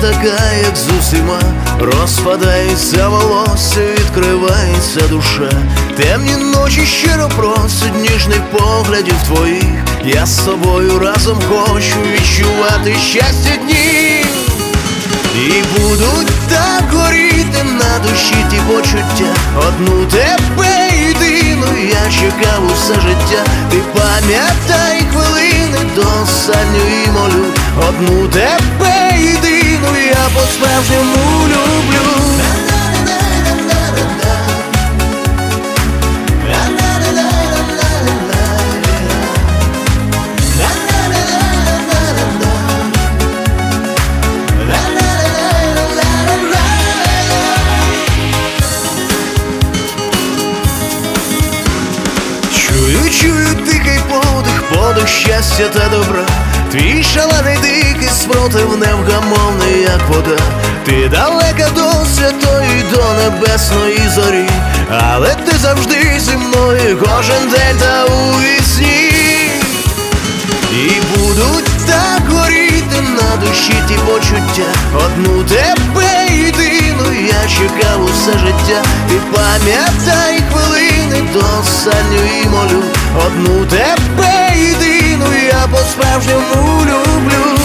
така, як з усіма. Розпадається волосся, відкривається душа. Темні ночі щиро просять ніжних поглядів твоїх. Я з тобою разом хочу відчувати щастя днів. І будуть так горіти на душі ті почуття. Одну тебе єдину я чекав усе життя. Ти пам'ятай хвилини до останньої молю. Одну тебе єдину я по-справжньому люблю. Чую тихий подих щастя та добра. Твій шалений дикий спротив невгамовний, як вода. Ти далека до святої, до небесної зорі, але ти завжди зі мною кожен день та у вісні. І будуть так горіти на душі ті почуття. Одну тебе єдину я чекав усе життя. Ти пам'ятай хвилини до останньої молю. Одну тебе єдину я по-справжньому люблю.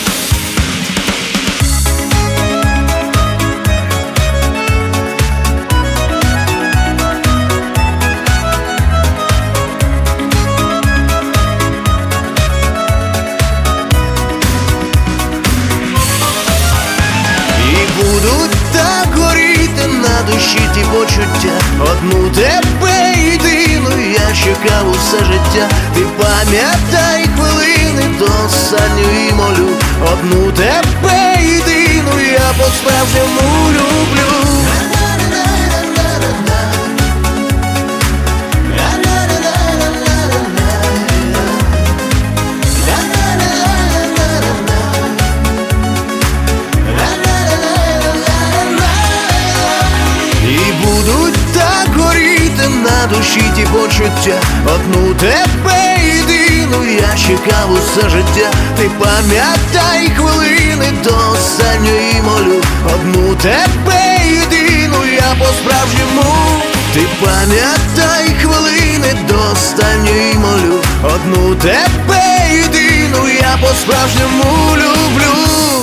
Будуть так горіти на душі ті почуття. Одну тебе єдину я чекав усе життя. Ти пам'ятай хвилини до останньої молю. Одну тебе єдину я по-справжньому люблю. На душі ті почуття. Одну тебе єдину я чекав усе життя. Ти пам'ятай хвилини до останньої молю. Одну тебе єдину я по-справжньому. Ти пам'ятай хвилини до останньої молю. Одну тебе єдину я по-справжньому люблю.